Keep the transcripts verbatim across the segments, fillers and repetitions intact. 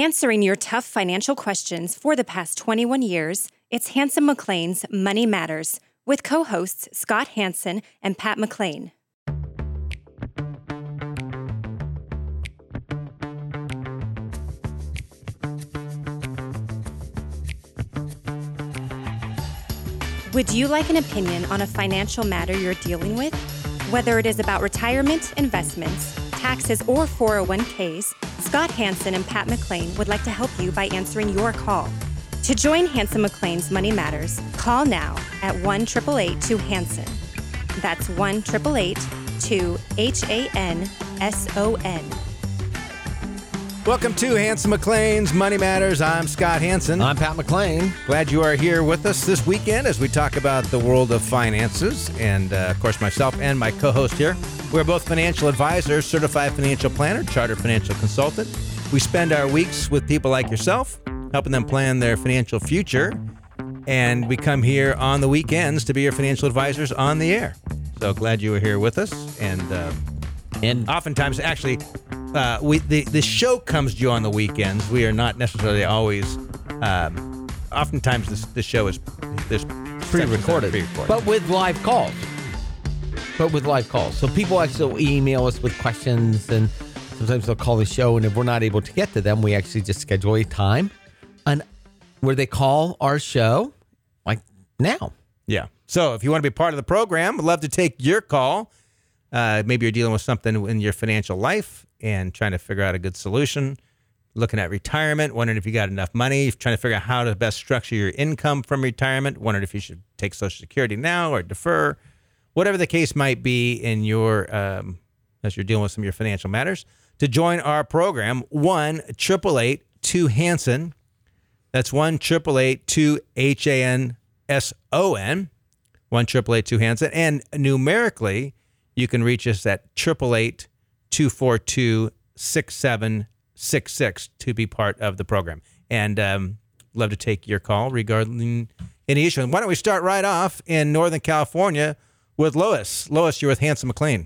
Answering your tough financial questions for the past twenty-one years, it's Hanson McLean's Money Matters with co-hosts Scott Hanson and Pat McLean. Would you like an opinion on a financial matter you're dealing with? Whether it is about retirement, investments, taxes, or four oh one k's, Scott Hanson and Pat McLean would like to help you by answering your call. To join Hanson McLean's Money Matters, call now at one eight eight eight two Hanson. That's one eight eight eight two H A N S O N. Welcome to Hanson McLean's Money Matters. I'm Scott Hanson. I'm Pat McLean. Glad you are here with us this weekend as we talk about the world of finances. And, uh, of course, myself and my co-host here. We're both financial advisors, certified financial planner, chartered financial consultant. We spend our weeks with people like yourself, helping them plan their financial future. And we come here on the weekends to be your financial advisors on the air. So glad you were here with us. And, uh, and oftentimes, actually... Uh, we the, the show comes to you on the weekends. We are not necessarily always. Um, oftentimes, this the show is this pre-recorded, pre-recorded, but with live calls. But with live calls, so people actually email us with questions, and sometimes they'll call the show. And if we're not able to get to them, we actually just schedule a time, and where they call our show, like now. Yeah. So if you want to be part of the program, I'd love to take your call. Uh, maybe you're dealing with something in your financial life and trying to figure out a good solution, looking at retirement, wondering if you got enough money, trying to figure out how to best structure your income from retirement, wondering if you should take Social Security now or defer, whatever the case might be in your, um, as you're dealing with some of your financial matters. To join our program, one eight eight eight two Hanson. That's one eight eight eight two H A N S O N. one eight eight eight two Hanson. And numerically, you can reach us at eight eight eight two four two six seven six six to be part of the program. And um, love to take your call regarding any issue. And why don't we start right off in Northern California with Lois. Lois, you're with Hanson McLean.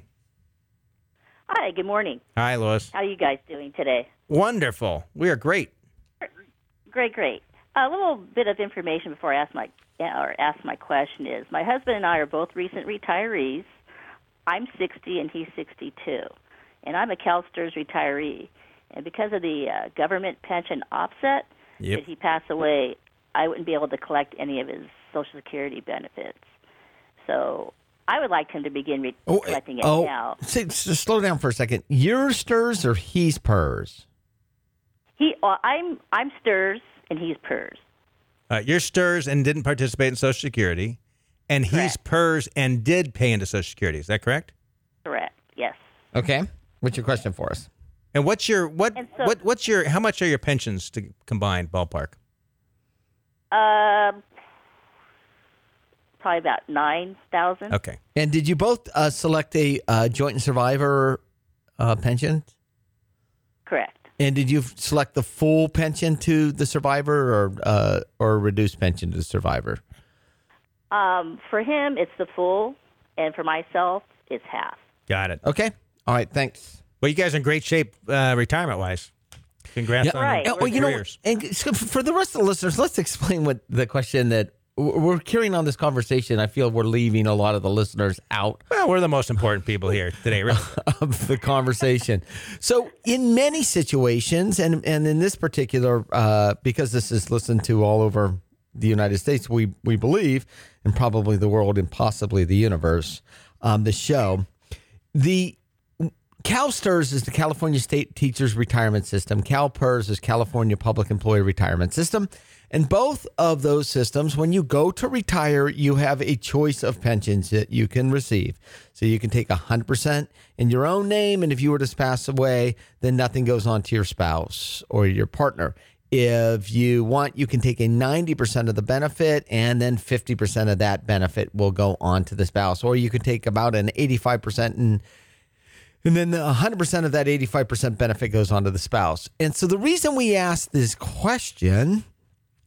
Hi, good morning. Hi, Lois. How are you guys doing today? Wonderful. We are great. Great, great. A little bit of information before I ask my or ask my question is, my husband and I are both recent retirees. I'm sixty and he's sixty-two. And I'm a CalSTRS retiree. And because of the uh, government pension offset, yep. if he passed away, I wouldn't be able to collect any of his Social Security benefits. So I would like him to begin re- oh, collecting it oh, now. Say, just slow down for a second. You're S T R S or he's P E R S? He, uh, I'm, I'm S T R S and he's P E R S. Uh, you're S T R S and didn't participate in Social Security, and Correct. he's P E R S and did pay into Social Security. Is that correct? Correct, yes. Okay. What's your question for us? And what's your what so, what what's your how much are your pensions to combined ballpark? Uh, probably about nine thousand. Okay. And did you both uh, select a uh, joint and survivor uh, pension? Correct. And did you select the full pension to the survivor, or uh, or a reduced pension to the survivor? Um, for him, it's the full, and for myself, it's half. Got it. Okay. All right. Thanks. Well, you guys are in great shape uh, retirement-wise. Congrats Yeah. on Right. your Well, you know, careers. and so for the rest of the listeners, let's explain what the question that we're carrying on this conversation. I feel we're leaving a lot of the listeners out Well, we're the most important people here today, really. of the conversation. So in many situations, and, and in this particular, uh, because this is listened to all over the United States, we, we believe, and probably the world and possibly the universe, um, the show, the CalSTRS is the California State Teachers Retirement System. CalPERS is California Public Employee Retirement System. And both of those systems, when you go to retire, you have a choice of pensions that you can receive. So you can take one hundred percent in your own name, and if you were to pass away, then nothing goes on to your spouse or your partner. If you want, you can take a ninety percent of the benefit, and then fifty percent of that benefit will go on to the spouse. Or you could take about an eighty-five percent and And then one hundred percent of that eighty-five percent benefit goes on to the spouse. And so the reason we asked this question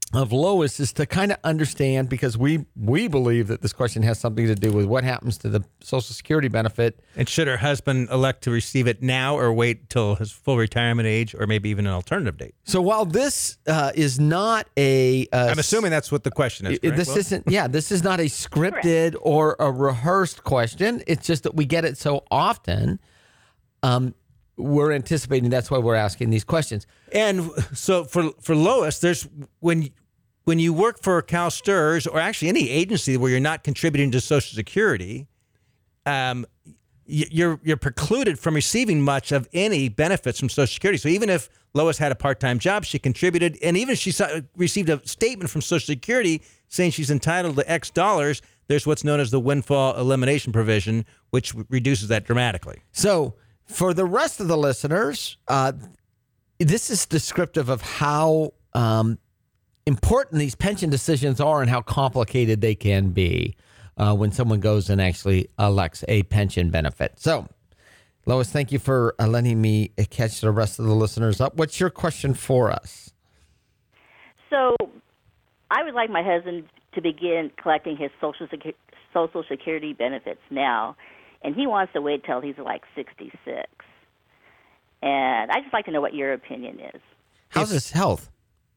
of Lois is to kind of understand, because we we believe that this question has something to do with what happens to the Social Security benefit. And should her husband elect to receive it now or wait till his full retirement age, or maybe even an alternative date? So while this uh, is not a, uh, I'm assuming that's what the question is. Correct? This Will? isn't, yeah, this is not a scripted or a rehearsed question. It's just that we get it so often. Um, we're anticipating, that's why we're asking these questions. And so for for Lois, there's when when you work for CalSTRS or actually any agency where you're not contributing to Social Security, um, you're you're precluded from receiving much of any benefits from Social Security. So even if Lois had a part-time job, she contributed, and even if she saw, received a statement from Social Security saying she's entitled to X dollars, there's what's known as the windfall elimination provision, which reduces that dramatically. So for the rest of the listeners, uh, this is descriptive of how um, important these pension decisions are and how complicated they can be uh, when someone goes and actually elects a pension benefit. So, Lois, thank you for uh, letting me catch the rest of the listeners up. What's your question for us? So, I would like my husband to begin collecting his Social Secu- Social Security benefits now, and he wants to wait till he's like sixty-six. And I'd just like to know what your opinion is. How's his health?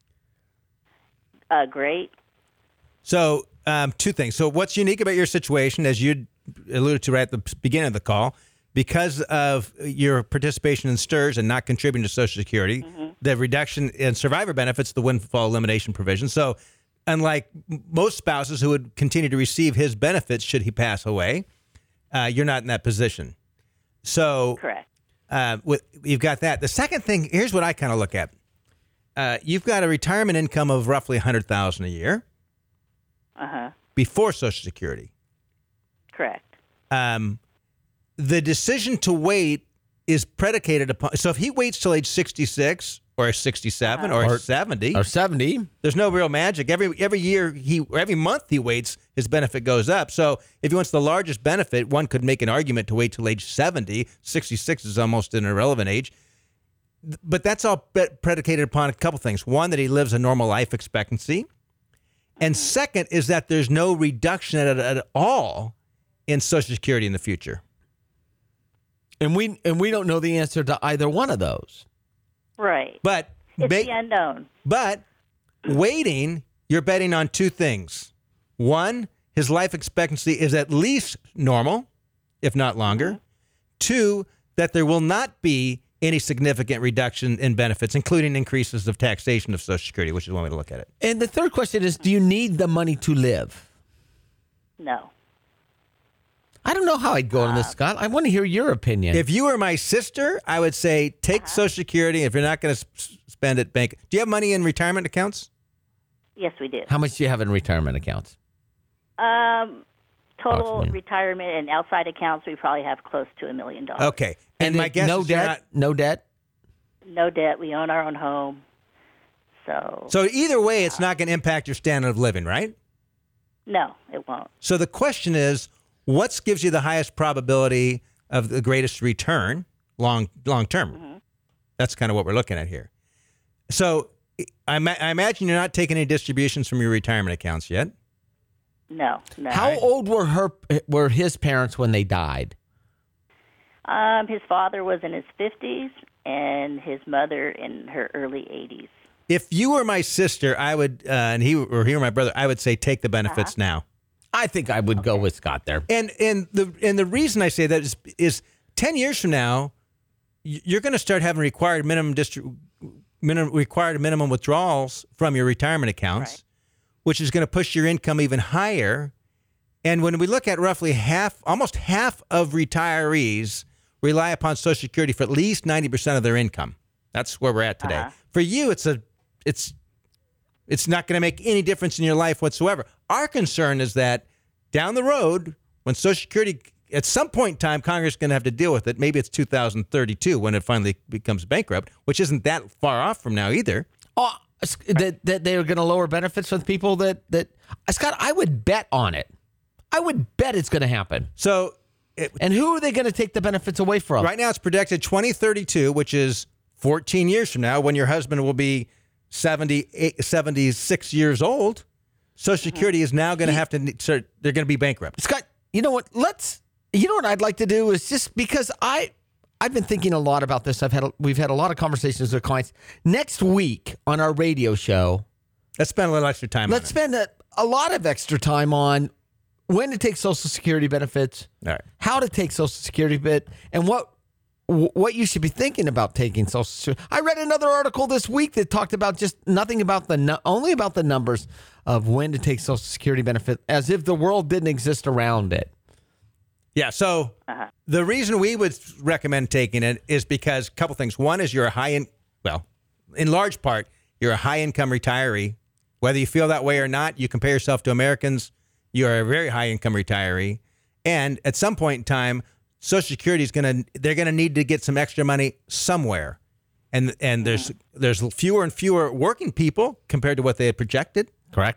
Uh, great. So, um, two things. So, what's unique about your situation, as you alluded to right at the beginning of the call, because of your participation in STRS and not contributing to Social Security, mm-hmm. the reduction in survivor benefits, the windfall elimination provision. So, unlike most spouses who would continue to receive his benefits should he pass away, uh, you're not in that position. So, correct. Uh, with, you've got that. The second thing, here's what I kind of look at. Uh, you've got a retirement income of roughly one hundred thousand dollars a year uh-huh. before Social Security. Correct. Um, the decision to wait is predicated upon, so if he waits till age sixty-six or sixty-seven uh-huh. or, or seventy, or seventy, there's no real magic. Every every year he, or every month he waits, his benefit goes up. So if he wants the largest benefit, one could make an argument to wait till age seventy. sixty-six is almost an irrelevant age. But that's all predicated upon a couple things. One, that he lives a normal life expectancy. And second is that there's no reduction at, at all in Social Security in the future. And we and we don't know the answer to either one of those. Right. But it's ba- the unknown. But waiting, you're betting on two things. One, his life expectancy is at least normal, if not longer. Mm-hmm. Two, that there will not be any significant reduction in benefits, including increases of taxation of Social Security, which is one way to look at it. And the third question is, do you need the money to live? No. I don't know how I'd go on this, Scott. I want to hear your opinion. If you were my sister, I would say take uh-huh. Social Security. If you're not going to sp- spend it, bank. Do you have money in retirement accounts? Yes, we do. How much do you have in retirement accounts? Um, total retirement and outside accounts, we probably have close to a million dollars. Okay. And, and my guess no is debt? not, no debt? No debt. We own our own home. So So either way, it's not going to impact your standard of living, right? No, it won't. So the question is, what gives you the highest probability of the greatest return long long term? Mm-hmm. That's kind of what we're looking at here. So I, ma- I imagine you're not taking any distributions from your retirement accounts yet. No, no. How old were her were his parents when they died? Um, his father was in his fifties and his mother in her early eighties. If you were my sister, I would, uh, and he or he were my brother, I would say take the benefits uh-huh. now. I think I would okay. go with Scott there. And and the and the reason I say that is is ten years from now, you're going to start having required minimum distri- minimum required minimum withdrawals from your retirement accounts, right. which is going to push your income even higher. And when we look at roughly half, almost half of retirees rely upon Social Security for at least ninety percent of their income. That's where we're at today. Uh-huh. For you, it's a it's it's not going to make any difference in your life whatsoever. Our concern is that down the road, when Social Security, at some point in time, Congress is going to have to deal with it. Maybe it's two thousand thirty-two when it finally becomes bankrupt, which isn't that far off from now either. Oh, that, that they're going to lower benefits for the people that, that, Scott, I would bet on it. I would bet it's going to happen. So, it, and who are they going to take the benefits away from? Right now, it's projected twenty thirty-two, which is fourteen years from now, when your husband will be seventy, seventy-six years old, Social Security is now going to have to start, they're going to be bankrupt. Scott, you know what? Let's, you know what I'd like to do is just because I, I've been thinking a lot about this. I've had, a, we've had a lot of conversations with clients. Next week on our radio show, Let's spend a little extra time let's on it. spend a, a lot of extra time on when to take Social Security benefits, All right. how to take Social Security bit, and what what you should be thinking about taking Social Security. I read another article this week that talked about just nothing about the nu- only about the numbers of when to take Social Security benefit, as if the world didn't exist around it. Yeah, so the reason we would recommend taking it is because a couple things. One is you're a high in well, in large part, you're a high income retiree. Whether you feel that way or not, you compare yourself to Americans, you're a very high income retiree. And at some point in time, Social Security is going to they're going to need to get some extra money somewhere. And and there's there's fewer and fewer working people compared to what they had projected. Correct.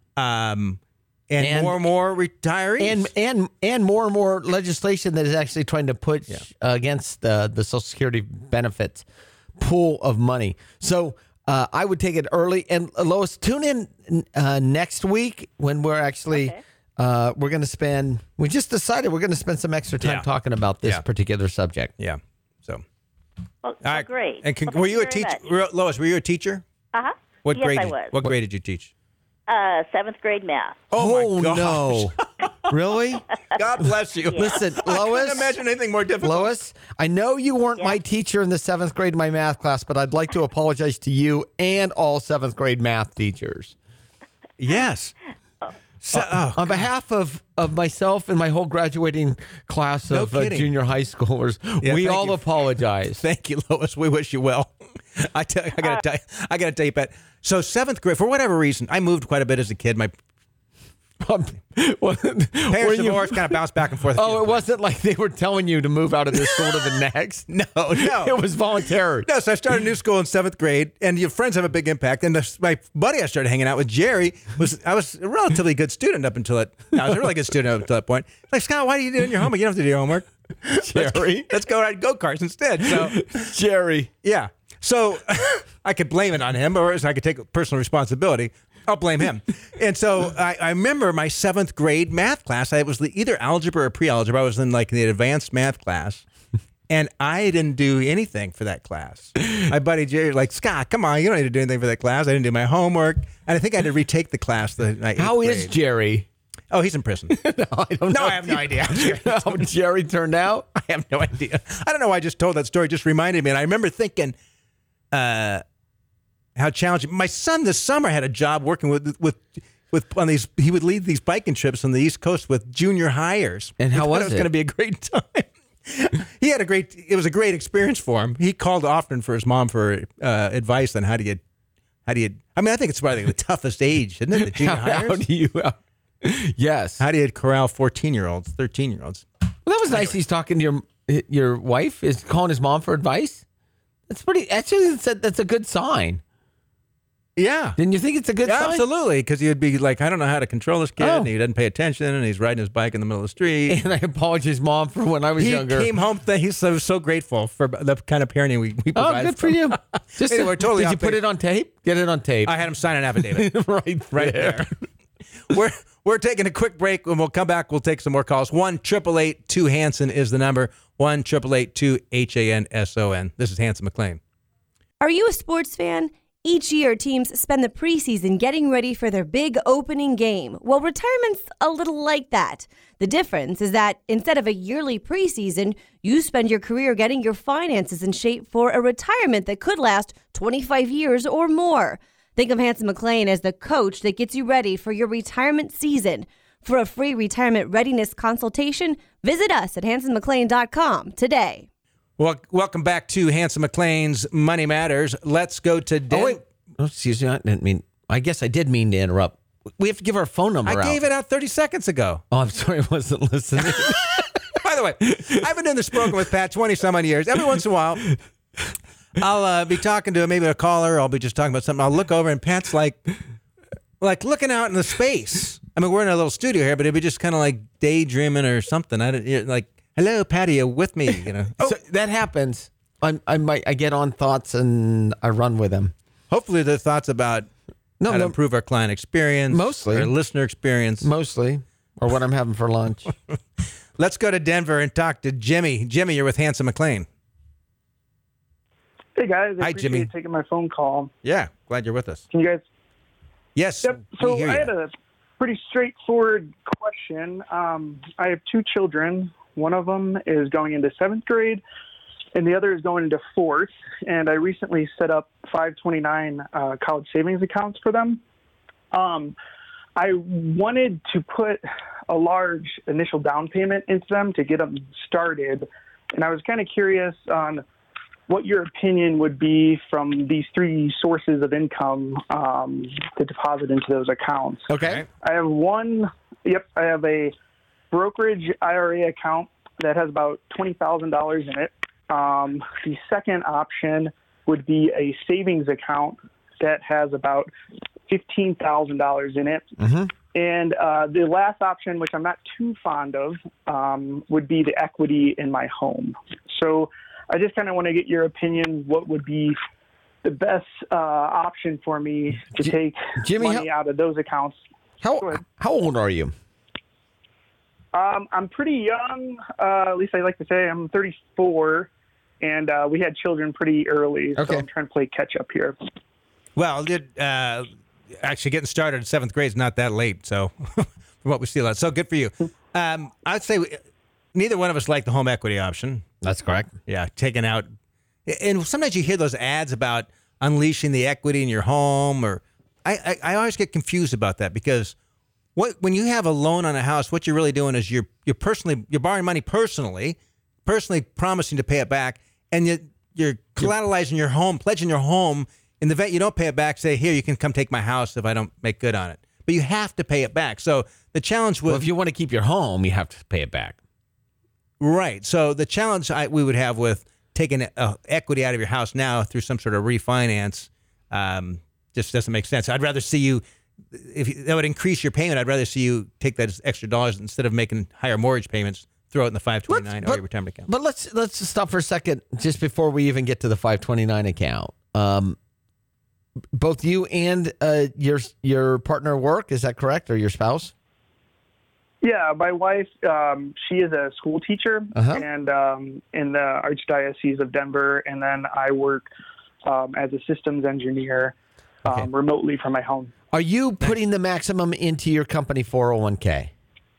Um and, And- more and more retirees. And and and more and more legislation that is actually trying to push uh, against uh, the Social Security benefits pool of money. So uh, I would take it early. And uh, Lois, tune in uh, next week when we're actually Okay. uh, we're going to spend. We just decided we're going to spend some extra time Yeah. talking about this Yeah. particular subject. yeah. So Well, All well, right. great. And con- Well, were thank you a very teacher, much. were- Lois? Were you a teacher? Uh-huh. What yes, grade? I did- was. What grade did you teach? Uh, seventh grade math. Oh, my gosh. no! Really? God bless you. Listen, I Lois. couldn't imagine anything more difficult. Lois, I know you weren't my teacher in the seventh grade in my math class, but I'd like to apologize to you and all seventh grade math teachers. Yes. So, oh, On behalf of, of myself and my whole graduating class No of uh, kidding. junior high schoolers, Yeah, we thank all you. apologize. thank you, Lois. We wish you well. I tell you, I gotta tell you, I gotta tell you, Pat. So seventh grade, for whatever reason, I moved quite a bit as a kid. My Well, were parents you- divorced, kind of bounced back and forth. Oh, it wasn't like they were telling you to move out of this school to the next. No, no. It was voluntary. No, so I started a new school in seventh grade, and your friends have a big impact. And the, my buddy I started hanging out with, Jerry, was I was a relatively good student up until it. I was a really good student up until that point. Like, Scott, why are you doing your homework? You don't have to do your homework. Jerry. Let's go ride go karts instead. So, Jerry. yeah. So I could blame it on him, or I could take personal responsibility. I'll blame him. And so I, I remember my seventh grade math class. I was either algebra or pre-algebra. I was in like the advanced math class. And I didn't do anything for that class. My buddy Jerry was like, Scott, come on, you don't need to do anything for that class. I didn't do my homework. And I think I had to retake the class. The my eighth How is grade. Jerry? Oh, he's in prison. No, I don't know. No, I have no idea. How Jerry turned out? I have no idea. I don't know why I just told that story. It just reminded me. And I remember thinking uh, how challenging. My son this summer had a job working with with with on these. He would lead these biking trips on the East Coast with junior hires. And how I thought was it was it? going to be a great time. He had a great. It was a great experience for him. He called often for his mom for uh, advice on how do you, how do you. I mean, I think it's probably the toughest age, isn't it? The junior How, hires. how do you? Uh, yes. How do you corral fourteen year olds, thirteen year olds? Well, that was nice. He's talking to your your wife. Is calling his mom for advice. That's pretty. Actually, that's a, that's a good sign. Yeah. Didn't you think it's a good Yeah, sign? absolutely, because he'd be like, I don't know how to control this kid, Oh. and he doesn't pay attention, and he's riding his bike in the middle of the street. And I apologize, Mom, for when I was He younger. came home. Th- he's so, so grateful for the kind of parenting we, we oh, provide. good for you. Just Anyway, we're totally Did you off put base. it on tape? Get it on tape. I had him sign an affidavit right, right there. we're we're taking a quick break. When we'll come back, we'll take some more calls. One triple eight two Hanson is the number. One triple eight two H A N S O N. This is Hanson McLean. Are you a sports fan? Each year, teams spend the preseason getting ready for their big opening game. Well, retirement's a little like that. The difference is that instead of a yearly preseason, you spend your career getting your finances in shape for a retirement that could last twenty-five years or more. Think of Hanson McLean as the coach that gets you ready for your retirement season. For a free retirement readiness consultation, visit us at hanson mclean dot com today. Well, welcome back to Hanson McLean's Money Matters. Let's go to Den- Oh, wait. Oh, excuse me. I didn't mean. I guess I did mean to interrupt. We have to give our phone number I out. gave it out thirty seconds ago. Oh, I'm sorry. I wasn't listening. By the way, I've been doing this program with Pat twenty some odd years. Every once in a while, I'll uh, be talking to maybe a caller. Or I'll be just talking about something. I'll look over and Pat's like, like looking out in the space. I mean, we're in a little studio here, but it'd be just kind of like daydreaming or something. I don't you're like, hello, Patty, you with me? You know. So that happens. I I might I get on thoughts and I run with them. Hopefully, the thoughts about No, how to no, improve our client experience, Mostly. our listener experience. mostly, or what I'm having for lunch. Let's go to Denver and talk to Jimmy. Jimmy, you're with Hanson McLean. Hey guys, I Hi, appreciate Jimmy. you taking my phone call. Yeah, glad you're with us. Can you guys? Yes, Yep. we So hear I you. had a pretty straightforward question. Um, I have two children. One of them is going into seventh grade, and the other is going into fourth. And I recently set up five twenty-nine uh, college savings accounts for them. Um, I wanted to put a large initial down payment into them to get them started, and I was kind of curious on what your opinion would be from these three sources of income um, to deposit into those accounts. Okay. I have one, yep, I have a brokerage I R A account that has about twenty thousand dollars in it. Um, the second option would be a savings account that has about fifteen thousand dollars in it. Mm-hmm. And uh, the last option, which I'm not too fond of, um, would be the equity in my home. So I just kind of want to get your opinion. What would be the best uh, option for me to J- take Jimmy, money how- out of those accounts? Go How ahead. how old are you? Um, I'm pretty young. Uh, at least I like to say I'm thirty-four, and uh, we had children pretty early. Okay. So I'm trying to play catch up here. Well, it, uh, actually getting started in seventh grade is not that late. So from what we see a lot. So good for you. Um, I'd say we, neither one of us like the home equity option. That's correct. Yeah, taking out. And sometimes you hear those ads about unleashing the equity in your home, or I, I, I always get confused about that because what when you have a loan on a house, what you're really doing is you're you're personally you're borrowing money personally, personally promising to pay it back, and you, you're collateralizing your home, pledging your home. In the event you don't pay it back, say, here, you can come take my house if I don't make good on it. But you have to pay it back. So the challenge with Well, if you want to keep your home, you have to pay it back. Right. So the challenge I, we would have with taking uh, equity out of your house now through some sort of refinance um, just doesn't make sense. I'd rather see you, if you, that would increase your payment, I'd rather see you take that extra dollars instead of making higher mortgage payments, throw it in the five twenty-nine or your retirement account. But let's let's stop for a second just before we even get to the five twenty-nine account. Um, both you and uh, your your partner work, is that correct, or your spouse? Yeah, my wife, um, she is a school teacher Uh-huh. and um, in the Archdiocese of Denver, and then I work um, as a systems engineer um, Okay. remotely from my home. Are you putting the maximum into your company four oh one k?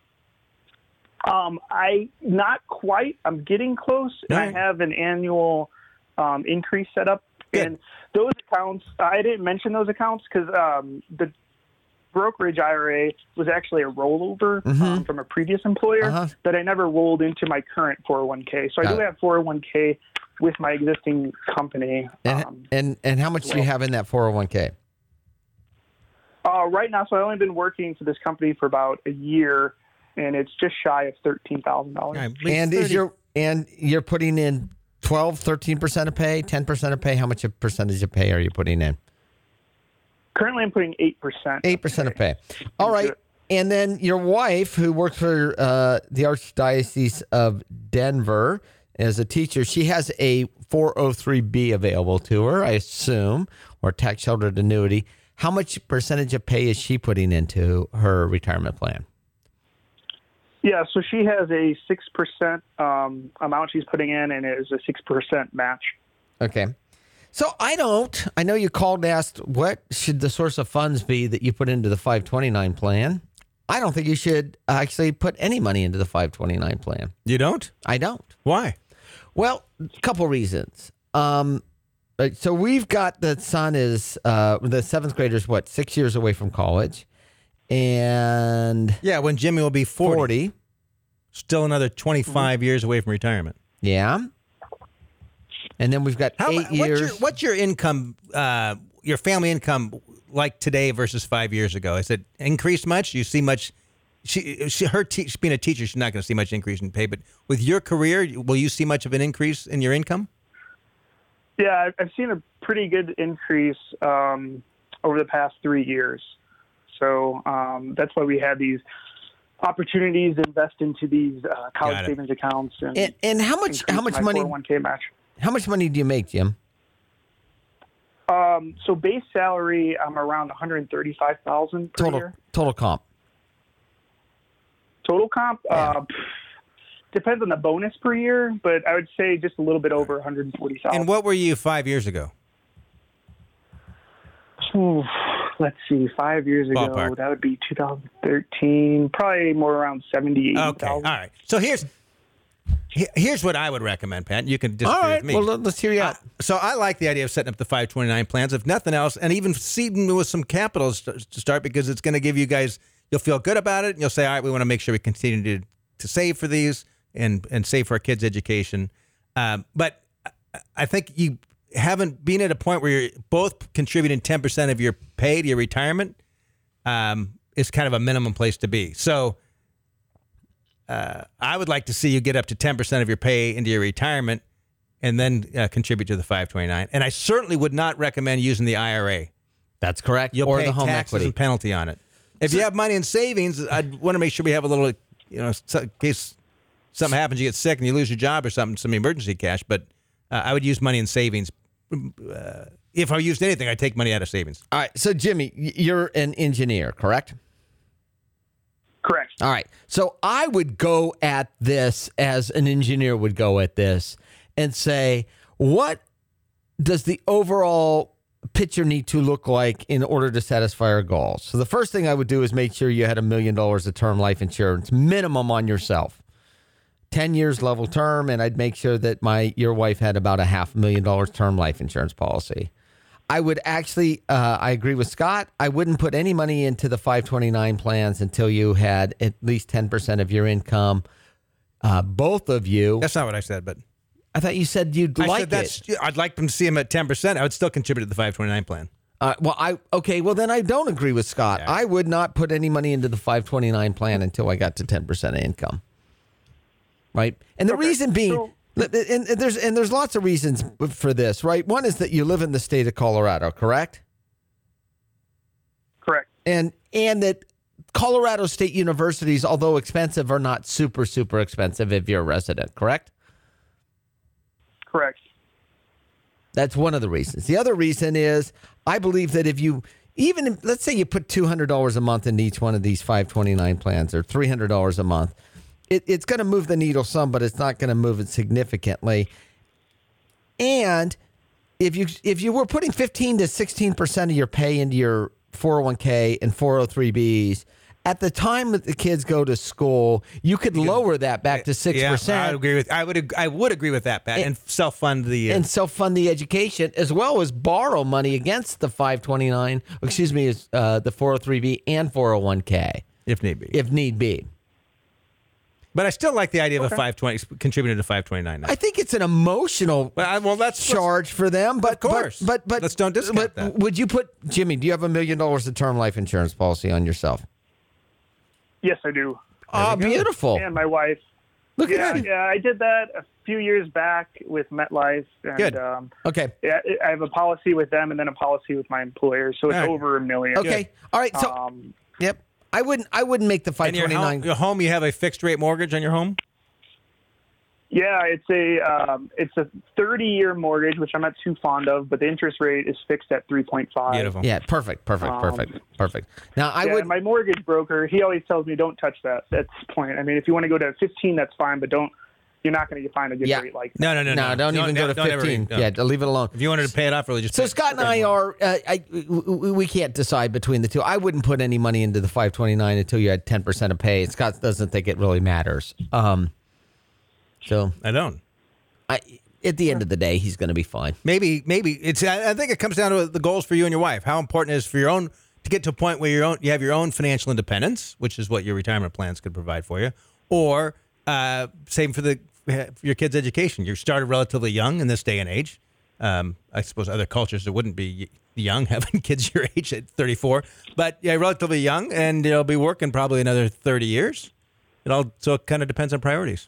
Um, I not quite. I'm getting close, and All right. I have an annual um, increase set up. Good. And those accounts, I didn't mention those accounts because um, the brokerage I R A was actually a rollover um, from a previous employer Uh-huh. that I never rolled into my current four oh one k. So I Got do it. have four oh one k with my existing company. And, Um, and and how much do you well- have in that four oh one k? uh, right now, so I've only been working for this company for about a year, and it's just shy of thirteen thousand dollars. All right, at least And is thirty your and you're putting in twelve, thirteen percent of pay, ten percent of pay? How much of percentage of pay are you putting in? Currently, I'm putting eight percent. eight percent of pay. All right. Good. And then your wife, who works for uh, the Archdiocese of Denver as a teacher, she has a four oh three B available to her, I assume, or tax sheltered annuity. How much percentage of pay is she putting into her retirement plan? Yeah, so she has a six percent um, amount she's putting in, and it is a six percent match. Okay. So I don't. I know you called and asked what should the source of funds be that you put into the five twenty-nine plan. I don't think you should actually put any money into the five twenty-nine plan. You don't? I don't. Why? Well, a couple reasons. Um, uh, so we've got the son is uh, the seventh grader's what six years away from college, and Yeah, when Jimmy will be forty, forty. still another twenty-five years away from retirement. Yeah. And then we've got How, eight what's years. Your, what's your income, uh, your family income like today versus five years ago? Is it increased much? You see much? She, she her te- being a teacher, she's not going to see much increase in pay. But with your career, will you see much of an increase in your income? Yeah, I've- I've seen a pretty good increase um, over the past three years. So um, that's why we had these opportunities to invest into these uh, Got college it. savings accounts and, and, and how much? increase How much my money? four oh one k match. How much money do you make, Jim? Um, so base salary, I'm around one hundred thirty-five thousand per Total year. total comp. Total comp Yeah. uh, depends on the bonus per year, but I would say just a little bit over one hundred forty thousand. And what were you five years ago? Ooh, let's see, five years ago, Ballpark. that would be two thousand thirteen, probably more around seventy, eighty thousand. Okay, all right. So here's he- here's what I would recommend, Pat. You can disagree All right. with me. Well, let- let's hear you out. Uh, so I like the idea of setting up the five twenty-nine plans, if nothing else, and even seeding with some capital st- to start, because it's going to give you guys, you'll feel good about it, and you'll say, all right, we want to make sure we continue to, to save for these and, and save for our kids' education. Um, but I- I think you haven't been at a point where you're both contributing ten percent of your pay to your retirement um, is kind of a minimum place to be. So uh, I would like to see you get up to ten percent of your pay into your retirement and then uh, contribute to the five twenty-nine. And I certainly would not recommend using the I R A. That's correct. You'll or pay the home taxes equity. and penalty on it. If you have money in savings, I'd want to make sure we have a little, you know, so- in case something happens, you get sick and you lose your job or something, some emergency cash. But uh, I would use money in savings. Uh, if I used anything, I'd take money out of savings. All right. So, Jimmy, y- you're an engineer, correct? Correct. All right. So I would go at this as an engineer would go at this and say, what does the overall picture need to look like in order to satisfy our goals? So the first thing I would do is make sure you had a million dollars of term life insurance minimum on yourself. ten years level term, and I'd make sure that my your wife had about a half million dollars term life insurance policy. I would actually, uh, I agree with Scott. I wouldn't put any money into the five twenty-nine plans until you had at least ten percent of your income. Uh, both of you. That's not what I said, but I thought you said you'd I like said that's. it. I'd like them to see them at ten percent. I would still contribute to the five twenty-nine plan. Uh, well, I okay. Well, then I don't agree with Scott. Yeah. I would not put any money into the five twenty-nine plan until I got to ten percent of income. Right, and the Okay, reason being, so- and, and there's and there's lots of reasons for this. Right, one is that you live in the state of Colorado, correct? Correct. And and that Colorado State universities, although expensive, are not super super expensive if you're a resident, correct? Correct. That's one of the reasons. The other reason is I believe that if you even if, let's say you put two hundred dollars a month into each one of these five twenty-nine plans or three hundred dollars a month, it, it's going to move the needle some, but it's not going to move it significantly. And if you if you were putting fifteen to sixteen percent of your pay into your four oh one k and four oh three b's, at the time that the kids go to school, you could lower that back to six percent. Yeah, I would agree with. I would. ag- I would agree with that, Pat, and, And- self fund the. Uh, and self-fund the education as well as borrow money against the five twenty-nine, excuse me, is uh, the four oh three b and four oh one k if need be. if need be. But I still like the idea of a five twenty contributing to five twenty-nine. I think it's an emotional Well, I- well, that's charge for them, but Of course. but but, but Let's don't discount but that. Would you put Jimmy? Do you have a million dollars of term life insurance policy on yourself? Yes, I do. Oh, beautiful! And my wife. Look Yeah, at that. yeah, I did that a few years back with MetLife. And, Good. Um, Okay, yeah, I have a policy with them and then a policy with my employer, so it's All right. over a million. okay, all right. So Um, yep, I wouldn't I wouldn't make the five And your home, twenty-nine. your home, you have a fixed rate mortgage on your home. yeah, it's a um, it's a thirty-year mortgage, which I'm not too fond of, but the interest rate is fixed at three point five. Beautiful. Yeah, perfect, perfect, Um, perfect, perfect. Now I yeah, would. and my mortgage broker, he always tells me don't touch that at this point. I mean, if you want to go to fifteen, that's fine, but don't. You're not going to find a good Yeah. rate like that. No, no, no, No, no. don't even go to don't ever- fifteen. no. Yeah, leave it alone. If you wanted to pay it off, really just. So pay it. Scott and I are, uh, I, we, we can't decide between the two. I wouldn't put any money into the five twenty-nine until you had ten percent of pay. Scott doesn't think it really matters. Um, so I don't. I, at the end of the day, he's going to be fine. Maybe, maybe it's. I I think it comes down to the goals for you and your wife. How important it is for your own to get to a point where your own you have your own financial independence, which is what your retirement plans could provide for you, or uh, saving for the for your kids' education. You started relatively young in this day and age. Um, I suppose other cultures it wouldn't be young having kids your age at thirty-four, but yeah, relatively young, and you'll be working probably another thirty years. It all so it kind of depends on priorities.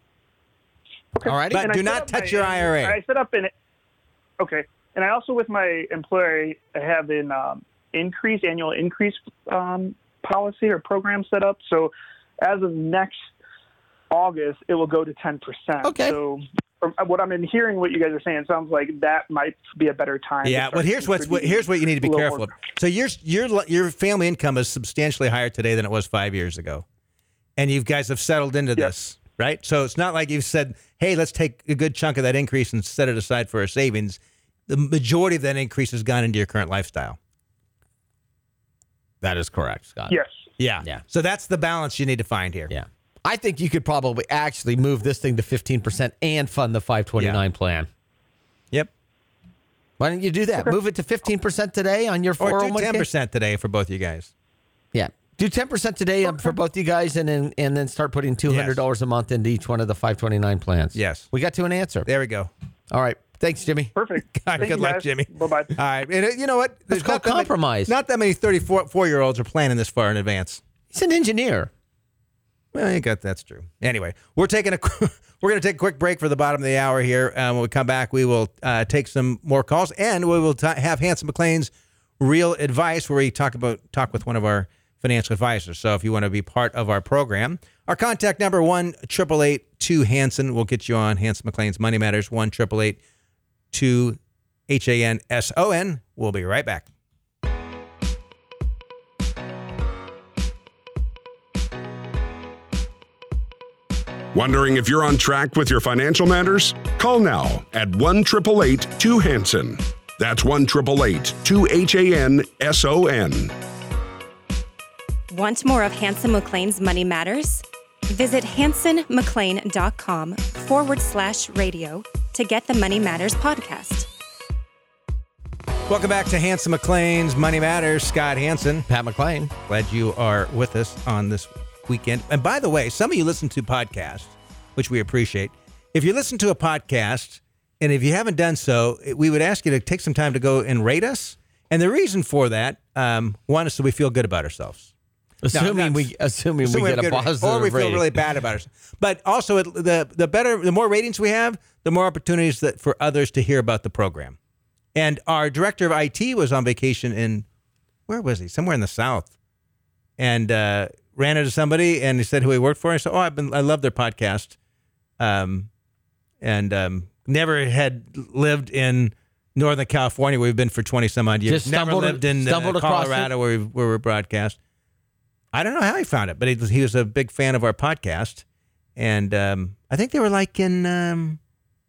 All righty. But And I do set not up touch my- your I R A. I set up an okay, and I also with my employer I have an um, increase annual increase um, policy or program set up. So as of next August, it will go to ten percent. Okay. So from what I'm hearing, what you guys are saying, it sounds like that might be a better time. to Yeah, start but here's what's what, here's what you need to be a little careful more- of. So your your your family income is substantially higher today than it was five years ago, and you guys have settled into Yep. this, right? So it's not like you've said, "Hey, let's take a good chunk of that increase and set it aside for our savings." The majority of that increase has gone into your current lifestyle. That is correct, Scott. Yes. Yeah, Yeah. So that's the balance you need to find here. Yeah. I think you could probably actually move this thing to fifteen percent and fund the five twenty-nine plan. Yep. Why don't you do that? Move it to fifteen percent today on your Or four oh do one k. ten percent today for both you guys. Yeah. Do ten percent today um, for both you guys and then and then start putting two hundred dollars a month into each one of the five twenty-nine plans. Yes. We got to an answer. There we go. All right. Thanks, Jimmy. Perfect. All right, Thank good you, luck, guys. Jimmy. Bye-bye. All right. And uh, you know what? There's called not that many- compromise. not that many thirty-four-year-olds are planning this far in advance. He's an engineer. Well, you got that's true. Anyway, we're taking a we're going to take a quick break for the bottom of the hour here. Um, when we come back, we will uh, take some more calls, and we will t- have Hanson McLean's Real Advice, where we talk about talk with one of our financial advisors. So if you want to be part of our program, our contact number one triple eight two Hanson will get you on Hanson McLean's Money Matters one triple eight two H A N S O N. We'll be right back. Wondering if you're on track with your financial matters? Call now at one eight eight eight two Hanson. That's one eight eight eight two H A N S O N. Want more of Hanson McLean's Money Matters? Visit hansonmclean.com forward slash radio to get the Money Matters podcast. Welcome back to Hanson McLean's Money Matters. Scott Hanson. Pat McLean. Glad you are with us on this weekend. And by the way, some of you listen to podcasts, which we appreciate. If you listen to a podcast, and if you haven't done so, we would ask you to take some time to go and rate us. And the reason for that, um, one is so we feel good about ourselves. Assuming not- we assuming So we have get a good- positive or we feel rating. really bad about ourselves. But also, it, the the better, the more ratings we have, the more opportunities that for others to hear about the program. And our director of I T was on vacation in, where was he? Somewhere in the South, and uh, ran into somebody, and he said who he worked for. I said, "Oh, I've been, I love their podcast," um, and um, never had lived in Northern California, where we've been for twenty some odd years. Just Never stumbled- lived in uh, stumbled across Colorado, where we where we're broadcast. I don't know how he found it, but he, he was a big fan of our podcast, and um, I think they were like in, um,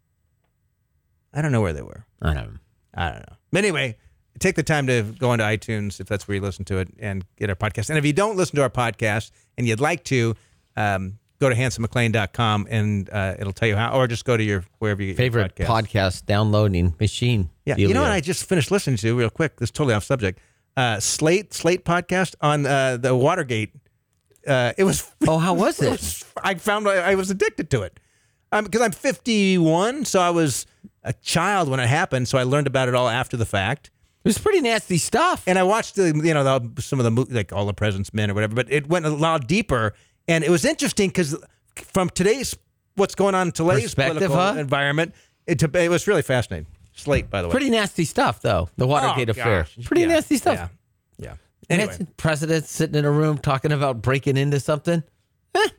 I don't know where they were. I don't know. I don't know. But anyway, take the time to go into iTunes if that's where you listen to it and get our podcast. And if you don't listen to our podcast and you'd like to, um, go to hanson mclean dot com and uh, it'll tell you how, or just go to your wherever you get your Favorite podcast. podcast downloading machine. Yeah, you know what Dealio. I just finished listening to real quick. This is totally off subject. Uh, Slate Slate podcast on uh, the Watergate. Uh, it was. Oh, how was it? I found I, I was addicted to it because I'm fifty-one, so I was a child when it happened. So I learned about it all after the fact. It was pretty nasty stuff. And I watched the, you know, the, some of the mo- like All the President's Men or whatever, but it went a lot deeper, and it was interesting because from today's what's going on in today's Perspective, political huh? environment, it, it was really fascinating. Slate, by the way, Pretty nasty stuff, though. The Watergate Oh, affair. gosh. Pretty Yeah, nasty stuff. Yeah, yeah. Anyway, Imagine presidents sitting in a room talking about breaking into something. Eh.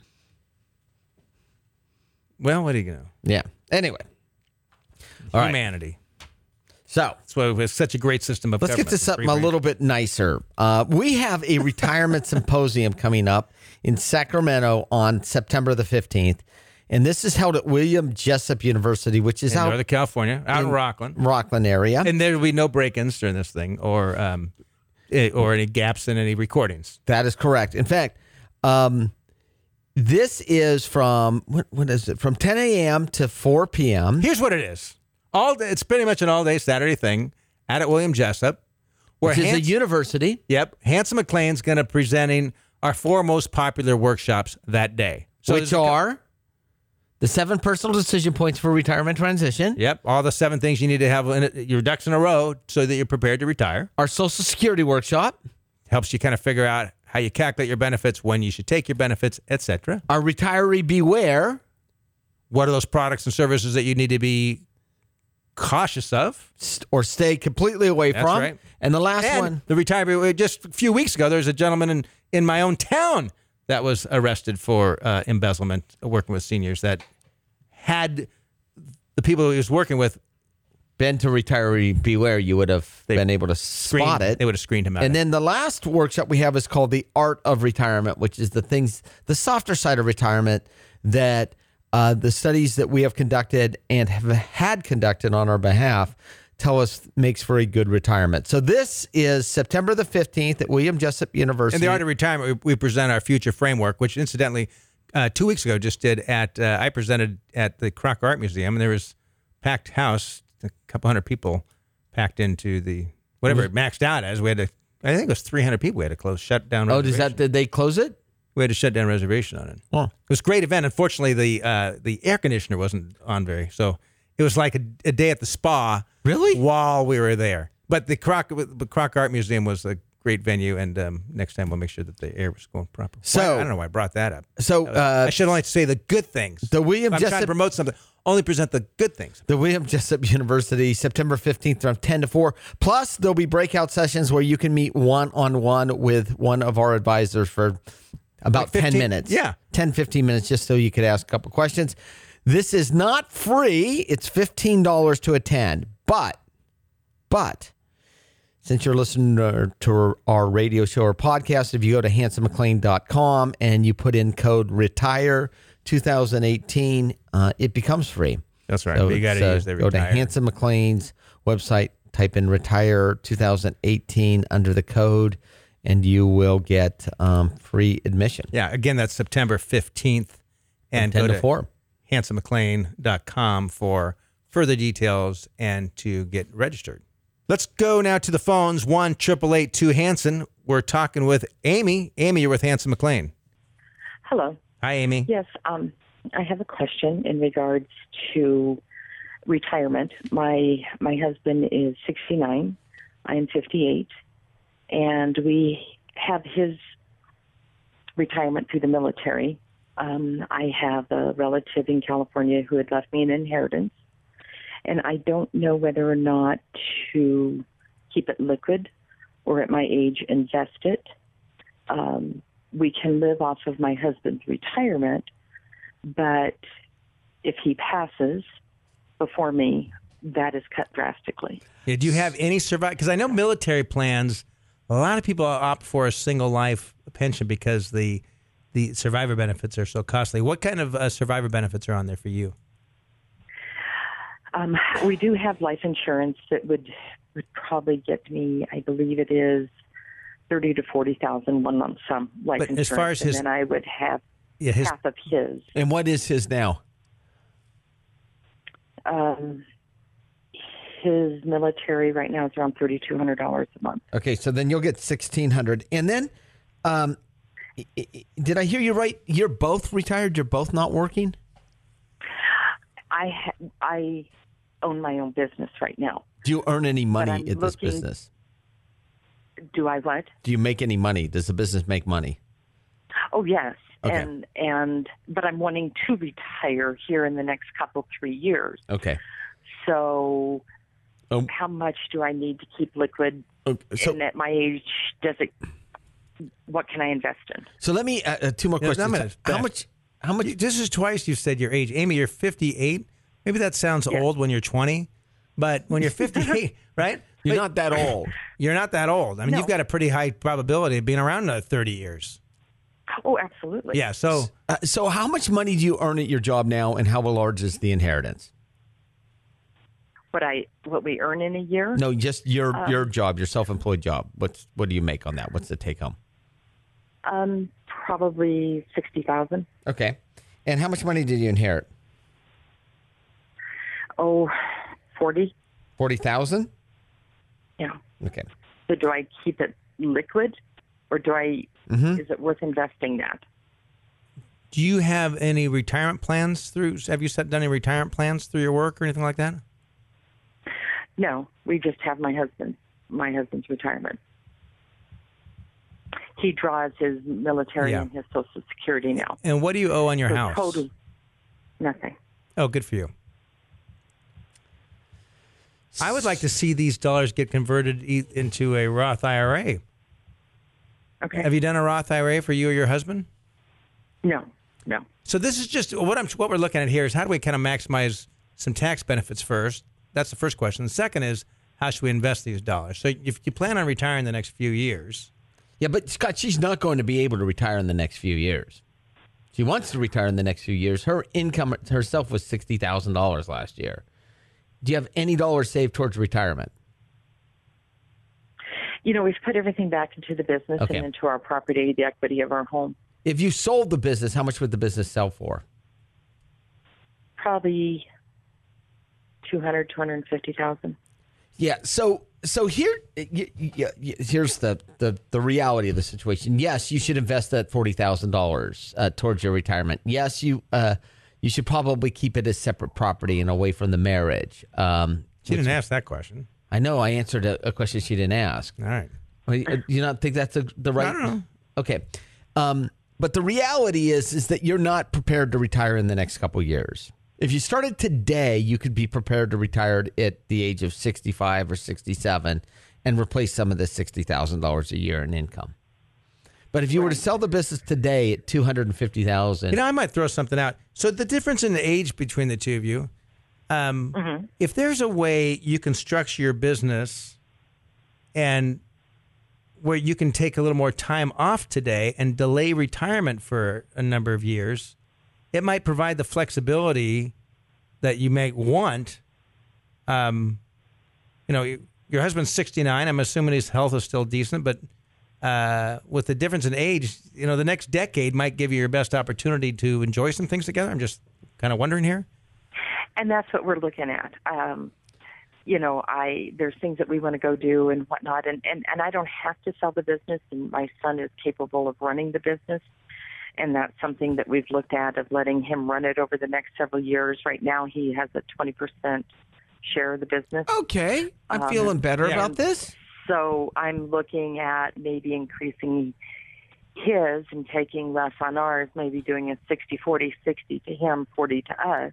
well, what do you know? Yeah. Anyway. All right. Humanity. So That's why we have such a great system of let's get government. to It's something free a range. little bit nicer. Uh, we have a retirement symposium coming up in Sacramento on September the fifteenth. And this is held at William Jessup University, which is in out Northern California, out in, in Rockland. Rockland area. And there will be no break-ins during this thing, or um, eh, or any gaps in any recordings. That is correct. In fact, um, this is from what, what is it? From ten a.m. to four p.m. Here's what it is. All day, it's pretty much an all-day Saturday thing out at William Jessup, where which is a Hans- university. Yep, Hanson McLean's going to presenting our four most popular workshops that day. which there's a cou- are the seven personal decision points for retirement transition, Yep, all the seven things you need to have in it, your ducks in a row so that you're prepared to retire. our Social Security workshop, Helps you kind of figure out how you calculate your benefits, when you should take your benefits, et cetera. our Retiree Beware, What are those products and services that you need to be cautious of? st- or stay completely away That's from. right. And the last And one, the retirement. Just a few weeks ago, there was a gentleman in, in my own town that was arrested for uh, embezzlement, working with seniors that had the people he was working with, been to Retiree Beware, you would have They been able to screened, spot it. they would have screened him out. And then the last workshop we have is called The Art of Retirement, which is the things, the softer side of retirement that uh, the studies that we have conducted and have had conducted on our behalf tell us makes for a good retirement. So this is September the fifteenth at William Jessup University. In the Art of Retirement, we, we present our future framework, which incidentally, uh, two weeks ago just did at, uh, I presented at the Crocker Art Museum, and there was packed house, a couple hundred people packed into the, whatever it maxed out as. We had to, I think it was three hundred people we had to close, shut down. Oh, does that, did they close it? We had to shut down reservation on it. Oh. It was a great event. Unfortunately, the uh, the air conditioner wasn't on very, so it was like a, a day at the spa. Really? While we were there. But the Croc, the Croc Art Museum was a great venue, and um, next time we'll make sure that the air was going proper. So- Why- I don't know why I brought that up. So uh, I should only say the good things. the William If I'm trying to Jessup promote something. Only present the good things. the William Jessup University, September fifteenth from ten to four. Plus, there'll be breakout sessions where you can meet one-on-one with one of our advisors for about Like fifteen ten minutes. yeah. ten, fifteen minutes just so you could ask a couple questions. This is not free. It's fifteen dollars to attend. But, but, since you're listening to, to our radio show or podcast, if you go to hanson mcclain dot com and you put in code RETIRE twenty eighteen, uh, it becomes free. That's right. So you got to it's, uh, use the go to retire. Hanson McClain's website, type in RETIRE twenty eighteen under the code, and you will get um, free admission. Yeah, again, that's September fifteenth. And ten go to to four. hanson mcclain dot com for further details and to get registered. Let's go now to the phones. one eight eight eight two Hanson. We're talking with Amy. Amy, you're with Hanson McClain. Hello. Hi, Amy. Yes, um, I have a question in regards to retirement. My my husband is sixty-nine. I am fifty-eight, and we have his retirement through the military. Um, I have a relative in California who had left me an inheritance, and I don't know whether or not to keep it liquid or at my age invest it. Um, we can live off of my husband's retirement, but if he passes before me, that is cut drastically. Yeah, do you have any survive? Because I know military plans, a lot of people opt for a single life pension because the the survivor benefits are so costly. What kind of uh, survivor benefits are on there for you? Um, we do have life insurance that would would probably get me, I believe it is thirty to forty thousand one lump sum life But insurance, as far as his- and then I would have Yeah, his half of his. And what is his now? Um, his military right now is around thirty two hundred dollars a month. Okay, so then you'll get sixteen hundred dollars. And then, um, i- i- did I hear you right? You're both retired? You're both not working? I ha- I own my own business right now. Do you earn any money I'm in this looking- business? Do I what? Do you make any money? Does the business make money? Oh yes, Okay. and and but I'm wanting to retire here in the next couple three years. Okay. So, Um, how much do I need to keep liquid? Okay, so- and at my age, does it? What can I invest in? So let me, uh, uh, two more Yeah, questions. I'm gonna- How much, how much, You- This is twice you've said your age. Amy, you're fifty-eight. Maybe that sounds Yes. old when you're twenty, but when you're fifty-eight, right? you're But not that old. You're not that old. I mean, No. you've got a pretty high probability of being around uh, thirty years. Oh, absolutely. Yeah, so Uh, so how much money do you earn at your job now, and how large is the inheritance? What I what we earn in a year? No, just your Uh, your job, your self-employed job. What's what do you make on that? What's the take home? Um, probably sixty thousand. Okay. And how much money did you inherit? Oh, forty. Forty thousand? Yeah. Okay. So do I keep it liquid, or do I? Mm-hmm. Is it worth investing that? do you have any retirement plans through? Have you set done any retirement plans through your work or anything like that? No, we just have my husband. My husband's retirement. He draws his military Yeah. and his Social Security now. And what do you owe on your So house? total, nothing. Oh, good for you. I would like to see these dollars get converted e- into a Roth I R A. Okay. Have you done a Roth I R A for you or your husband? No, no. So this is just what I'm what we're looking at here is how do we kind of maximize some tax benefits first. That's the first question. The second is, how should we invest these dollars? So if you plan on retiring in the next few years. Yeah, but Scott, she's not going to be able to retire in the next few years. She wants to retire in the next few years. Her income herself was sixty thousand dollars last year. Do you have any dollars saved towards retirement? You know, we've put everything back into the business Okay. and into our property, the equity of our home. If you sold the business, how much would the business sell for? Probably two hundred, two hundred fifty thousand. Yeah. So, so here, y- y- y- here's the, the, the reality of the situation. Yes, you should invest that forty thousand dollars uh, towards your retirement. Yes, you uh, you should probably keep it as separate property and away from the marriage. Um, She didn't which- ask that question. I know. I answered a, a question she didn't ask. All right. Well, you- Do you not think that's a, the right? I don't know. Okay. Um, but the reality is, is that you're not prepared to retire in the next couple of years. If you started today, you could be prepared to retire at the age of sixty-five or sixty-seven and replace some of the sixty thousand dollars a year in income. But if you were to sell the business today at two hundred fifty thousand You dollars, know, I might throw something out. So the difference in the age between the two of you, um, Mm-hmm. if there's a way you can structure your business and where you can take a little more time off today and delay retirement for a number of years, it might provide the flexibility that you may want. Um, you know, your husband's sixty-nine. I'm assuming his health is still decent, but uh, with the difference in age, you know, the next decade might give you your best opportunity to enjoy some things together. I'm just kind of wondering here. And that's what we're looking at. Um, you know, I there's things that we want to go do and whatnot, and, and, and I don't have to sell the business, and my son is capable of running the business. And that's something that we've looked at, of letting him run it over the next several years. Right now, he has a twenty percent share of the business. okay, I'm Um, feeling better yeah. about this. So I'm looking at maybe increasing his and taking less on ours, maybe doing a sixty forty, sixty to him, forty to us.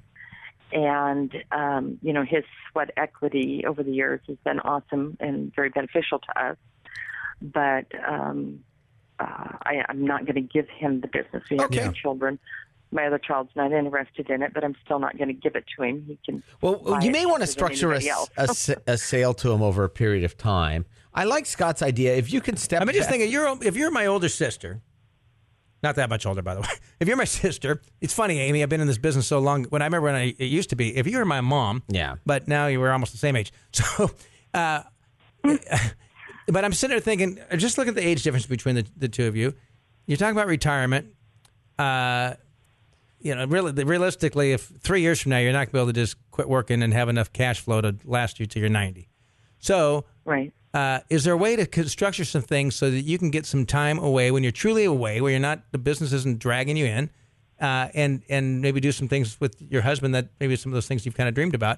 And, um, you know, his sweat equity over the years has been awesome and very beneficial to us. But um, uh, I, I'm not going to give him the business. We have Okay. two children. My other child's not interested in it, but I'm still not going to give it to him. He can. Well, buy you it may want to cheaper than structure a, anybody else. a, sa- a sale to him over a period of time. I like Scott's idea. If you can step I mean, just back- thinking, you're if you're my older sister, not that much older, by the way. If you're my sister, it's funny, Amy. I've been in this business so long. When I remember when I, it used to be, if you were my mom, Yeah. but now you were almost the same age. So, uh, but I'm sitting there thinking, just look at the age difference between the, the two of you. You're talking about retirement. Uh, you know, really, realistically, if three years from now you're not going to be able to just quit working and have enough cash flow to last you till you're ninety. So, Right. uh, is there a way to co- structure some things so that you can get some time away when you're truly away, where you're not, the business isn't dragging you in, uh, and and maybe do some things with your husband that maybe some of those things you've kind of dreamed about,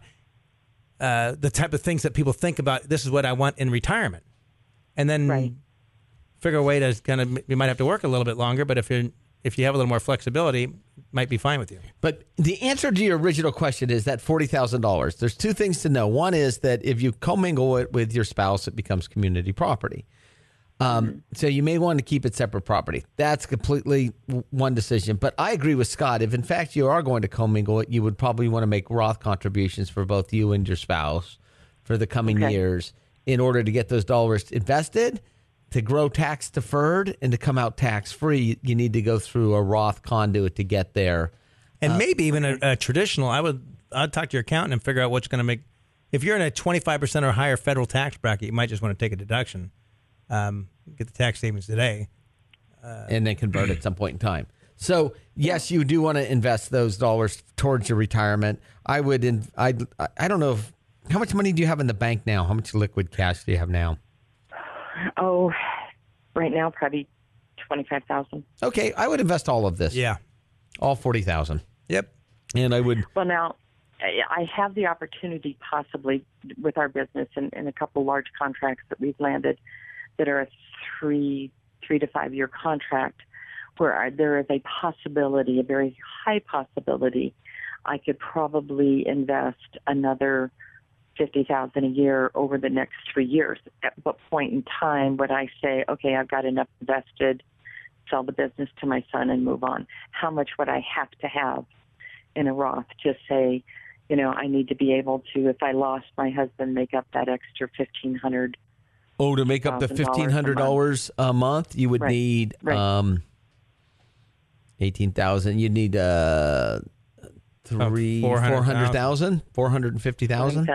uh, the type of things that people think about. This is what I want in retirement, and then Right. figure a way to kind of, you might have to work a little bit longer, but if you if you have a little more flexibility, it might be fine with you. But the answer to your original question is that forty thousand dollars. There's two things to know. One is that if you commingle it with your spouse, it becomes community property. Um, so you may want to keep it separate property. That's completely w- one decision. But I agree with Scott. If in fact you are going to commingle it, you would probably want to make Roth contributions for both you and your spouse for the coming Okay. years in order to get those dollars invested, to grow tax deferred, and to come out tax free. You need to go through a Roth conduit to get there. And maybe even a, a traditional. I would I'd talk to your accountant and figure out what's going to make. If you're in a twenty-five percent or higher federal tax bracket, you might just want to take a deduction. Um, get the tax savings today. and then convert at some point in time. So yes, you do want to invest those dollars towards your retirement. I would. In, I I don't know if, how much money do you have in the bank now? How much liquid cash do you have now? Oh, right now probably twenty-five thousand. Okay, I would invest all of this. Yeah. all forty thousand. Yep. And I would. Well, now I I have the opportunity possibly with our business and, and a couple large contracts that we've landed that are a three three to five year contract, where I, there is a possibility, a very high possibility, I could probably invest another fifty thousand a year over the next three years. At what point in time would I say, okay, I've got enough invested, sell the business to my son and move on? How much would I have to have in a Roth to say, you know, I need to be able to, if I lost my husband, make up that extra fifteen hundred. Oh, to make up the fifteen hundred dollars a month, you would right. need right. um, eighteen thousand. You'd need uh, three four hundred thousand, four hundred and fifty thousand.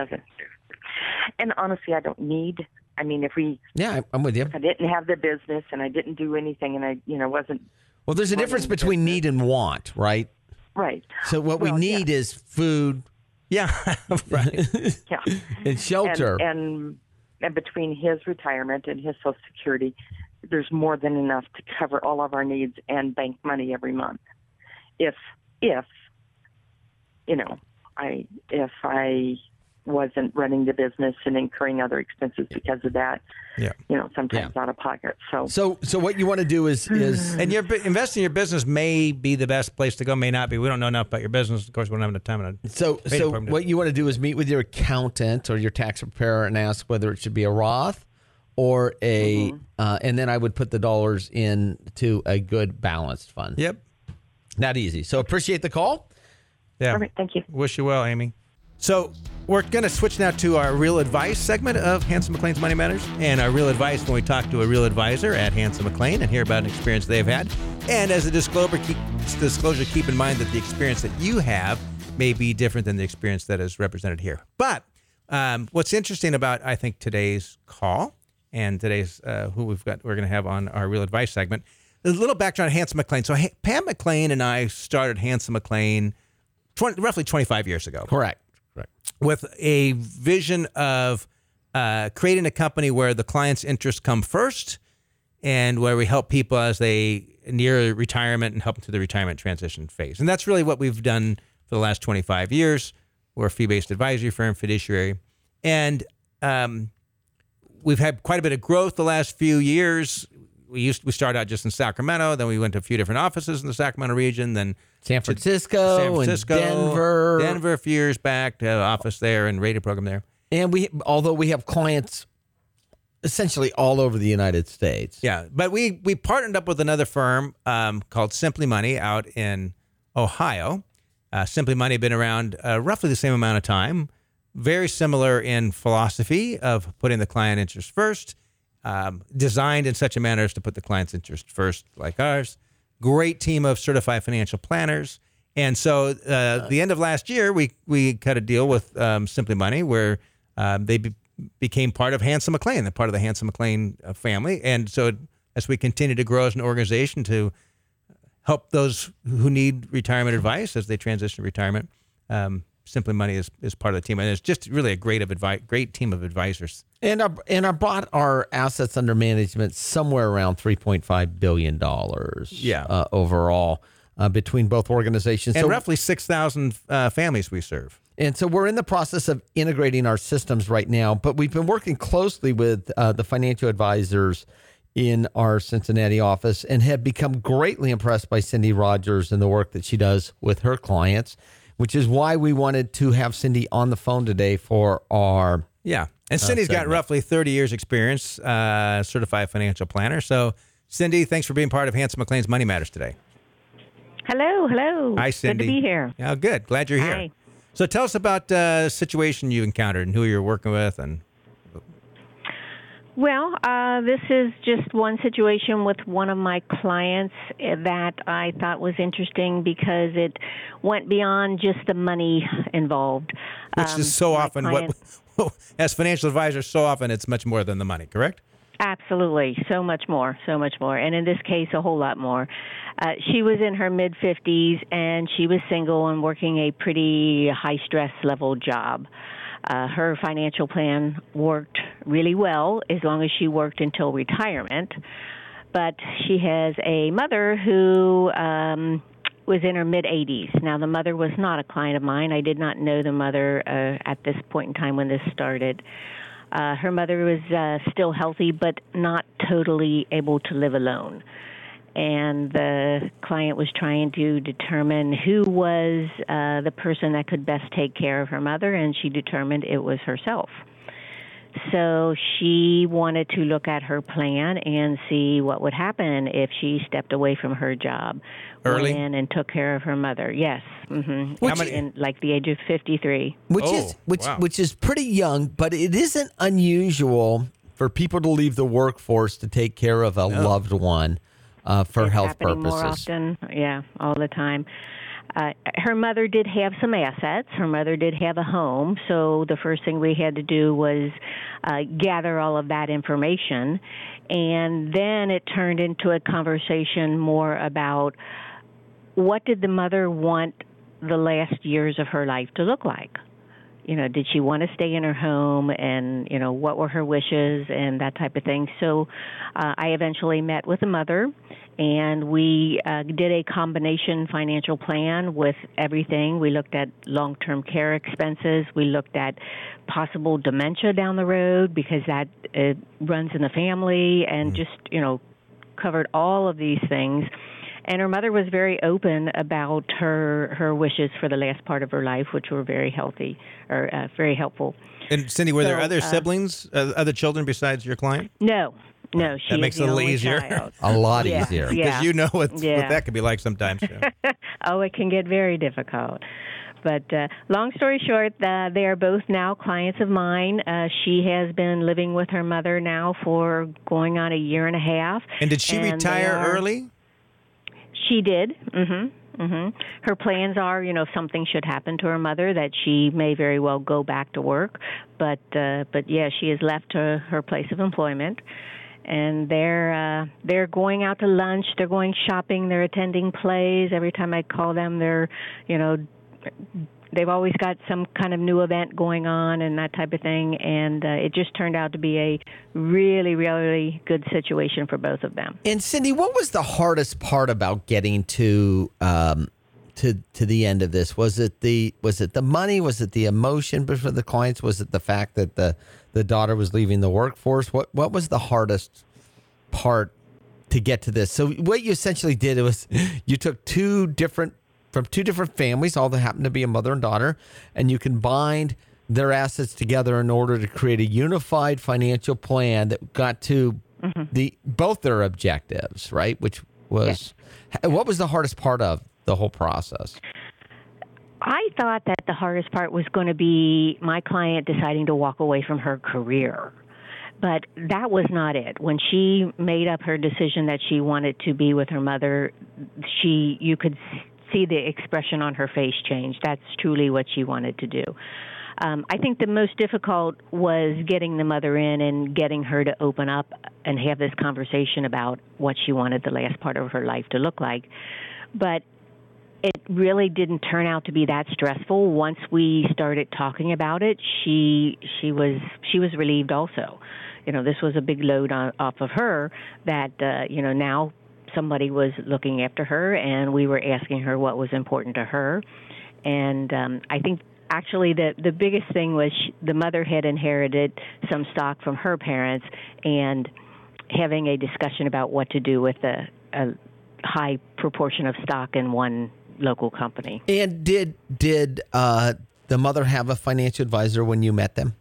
And honestly, I don't need. I mean, if we, yeah, I'm with you. If I didn't have the business and I didn't do anything, and I, you know, wasn't. Well, there's a difference between need and want, right? Right. So what well, we need yeah. is food, yeah, right, yeah, and shelter, and, and and between his retirement and his Social Security, there's more than enough to cover all of our needs and bank money every month. If if you know, I if I. wasn't running the business and incurring other expenses because of that. Yeah. You know, sometimes yeah. out of pocket. So, so, so what you want to do is, is, and your investing in your business may be the best place to go, may not be. We don't know enough about your business. Of course, we don't have enough time. So, so what you want to do is meet with your accountant or your tax preparer and ask whether it should be a Roth or a, mm-hmm. uh, and then I would put the dollars into a good balanced fund. Yep. Not easy. So appreciate the call. Yeah. Perfect. Thank you. Wish you well, Amy. So we're going to switch now to our Real Advice segment of Hanson McLean's Money Matters. And our Real Advice when we talk to a real advisor at Hanson McLean and hear about an experience they've had. And as a disclosure, keep, disclosure, keep in mind that the experience that you have may be different than the experience that is represented here. But um, what's interesting about, I think, today's call and today's uh, who we've got, we're going to have on our Real Advice segment, a little background on Hanson McLean. So ha- Pam McLean and I started Hanson McLean twenty, roughly twenty-five years ago. Correct. With a vision of uh, creating a company where the client's interests come first and where we help people as they near retirement and help them through the retirement transition phase. And that's really what we've done for the last twenty-five years. We're a fee-based advisory firm, fiduciary. And um, we've had quite a bit of growth the last few years. We used we started out just in Sacramento, then we went to a few different offices in the Sacramento region, then San Francisco, San Francisco and Denver. Denver a few years back, uh, office there and radio program there. And we, although we have clients essentially all over the United States. Yeah, but we we partnered up with another firm um, called Simply Money out in Ohio. Uh, Simply Money had been around uh, roughly the same amount of time. Very similar in philosophy of putting the client interest first. Um, designed in such a manner as to put the client's interest first, like ours. Great team of certified financial planners. And so uh, the end of last year, we we cut a deal with um, Simply Money where um, they be, became part of Hanson McLean, they're part of the Hanson McLean uh, family. And so as we continue to grow as an organization to help those who need retirement advice as they transition to retirement, um, Simply Money is, is part of the team. And it's just really a great of advi- great team of advisors. And I, and I brought our assets under management somewhere around three point five billion dollars yeah. uh, overall uh, between both organizations. And so, roughly six thousand uh, families we serve. And so we're in the process of integrating our systems right now, but we've been working closely with uh, the financial advisors in our Cincinnati office and have become greatly impressed by Cindy Rogers and the work that she does with her clients, which is why we wanted to have Cindy on the phone today for our Yeah. And Cindy's uh, got roughly thirty years experience, uh, certified financial planner. So, Cindy, thanks for being part of Hanson McLean's Money Matters today. Hello, hello. Hi, Cindy. Good to be here. Yeah, good. Glad you're here. Hi. So tell us about uh, the situation you encountered and who you're working with. And Well, uh, this is just one situation with one of my clients that I thought was interesting because it went beyond just the money involved. Which um, is so often, client, what, as financial advisors, so often it's much more than the money, correct? Absolutely. So much more, so much more. And in this case, a whole lot more. Uh, she was in her mid-fifties, and she was single and working a pretty high-stress level job. Uh, her financial plan worked really well as long as she worked until retirement. But she has a mother who um, was in her mid-eighties. Now, the mother was not a client of mine. I did not know the mother uh, at this point in time when this started. Uh, her mother was uh, still healthy, but not totally able to live alone. And the client was trying to determine who was uh, the person that could best take care of her mother, and she determined it was herself. So she wanted to look at her plan and see what would happen if she stepped away from her job early went in and took care of her mother. Yes, mm-hmm. Which, How many, in like the age of fifty-three. Which Oh, is which wow. which is pretty young, but it isn't unusual for people to leave the workforce to take care of a No. loved one uh, for It's health happening purposes. more often. Yeah, all the time. Uh, her mother did have some assets. Her mother did have a home. So the first thing we had to do was uh, gather all of that information. And then it turned into a conversation more about what did the mother want the last years of her life to look like? You know, did she want to stay in her home, and, you know, what were her wishes and that type of thing. So uh, I eventually met with the mother, and we uh, did a combination financial plan with everything. We looked at long-term care expenses. We looked at possible dementia down the road because that uh, runs in the family, and just, you know, covered all of these things. And her mother was very open about her her wishes for the last part of her life, which were very healthy or uh, very helpful. And Cindy, were there So, other uh, siblings, uh, other children besides your client? No, no, she That makes is it a the little only easier. child. A lot Yeah, easier. yeah. Because you know what, Yeah. what that could be like sometimes. Yeah. Oh, it can get very difficult. But uh, long story short, uh, they are both now clients of mine. Uh, she has been living with her mother now for going on a year and a half. And did she and they retire are- early? She did. Mm-hmm. Mm-hmm. Her plans are, you know, if something should happen to her mother, that she may very well go back to work. But, uh, but yeah, she has left her, her place of employment. And they're uh, they're going out to lunch. They're going shopping. They're attending plays. Every time I call them, they're, you know, they've always got some kind of new event going on and that type of thing. And uh, it just turned out to be a really, really good situation for both of them. And Cindy, what was the hardest part about getting to um, to to the end of this? Was it the was it the money? Was it the emotion for the clients? Was it the fact that the the daughter was leaving the workforce? What what was the hardest part to get to this? So what you essentially did was you took two different from two different families, all that happened to be a mother and daughter, and you combined their assets together in order to create a unified financial plan that got to mm-hmm. the both their objectives, right? Which was yes. What was the hardest part of the whole process? I thought that the hardest part was going to be my client deciding to walk away from her career. But that was not it. When she made up her decision that she wanted to be with her mother, she you could see the expression on her face change. That's truly what she wanted to do. Um, I think the most difficult was getting the mother in and getting her to open up and have this conversation about what she wanted the last part of her life to look like. But it really didn't turn out to be that stressful. Once we started talking about it, she she was she was relieved also. You know, this was a big load on, off of her that, uh, you know, now somebody was looking after her, and we were asking her what was important to her. And um, I think actually the, the biggest thing was she, the mother had inherited some stock from her parents, and having a discussion about what to do with a, a high proportion of stock in one local company. And did did uh, the mother have a financial advisor when you met them?